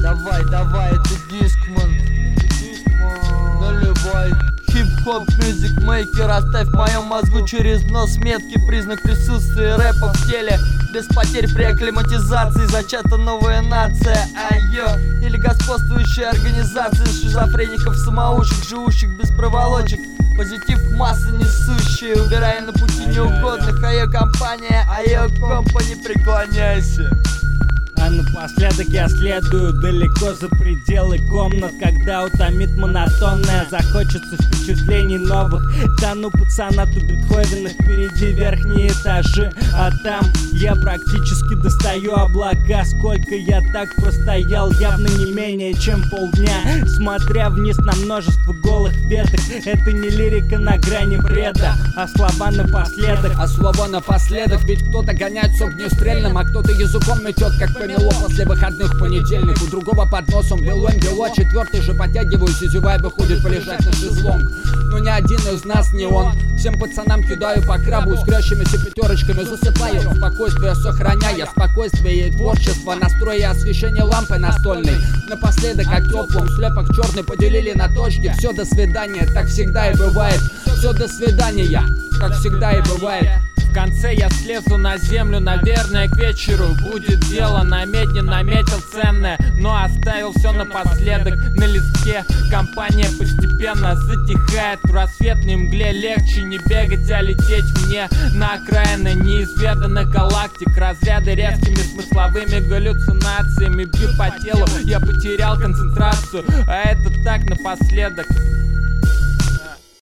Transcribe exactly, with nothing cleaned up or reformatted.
Давай, давай, это Дискман. Наливай. Хип-хоп, мюзик-мейкер, оставь в моем мозгу через нос метки. Признак присутствия рэпа в теле. Без потерь при акклиматизации зачата новая нация. Айо. Или господствующая организация шизофреников-самоучек, живущих без проволочек. Позитив массы несущие, убирая на пути неугодных. Айо компания, айо компани, преклоняйся. А напоследок я следую далеко за пределы комнат, когда утомит монотонное, захочется впечатлений новых. Да ну пацана, тут Бетховена, впереди верхние этажи, а там я практически достаю облака. Сколько я так простоял, явно не менее чем полдня, смотря вниз на множество голых веток. Это не лирика на грани бреда, а слова напоследок. А слова напоследок, ведь кто-то гоняет с огнестрельным, а кто-то языком метет, как помело после выходных в понедельник. У другого под носом белым бело, четвертый же подтягиваюсь и зевая выходит полежать на шезлонг. Но ни один из нас не он. Всем пацанам кидаю по крабу, с кращимися пятерочками засыпаю, спокойствие сохраняя, спокойствие и творчество, настрой и освещение лампы настольной. Напоследок о теплом, слепок черный поделили на точки. Все, до свидания, так всегда и бывает. Все, до свидания, как всегда и бывает. В конце я слезу на землю, наверное, к вечеру будет дело. На медне наметил ценное, но оставил все напоследок на листке. Компания постепенно затихает, в рассветной мгле легче не бегать, а лететь мне на окраины неизведанных галактик. Разряды резкими смысловыми галлюцинациями бьют по телу, я потерял концентрацию, а это так напоследок.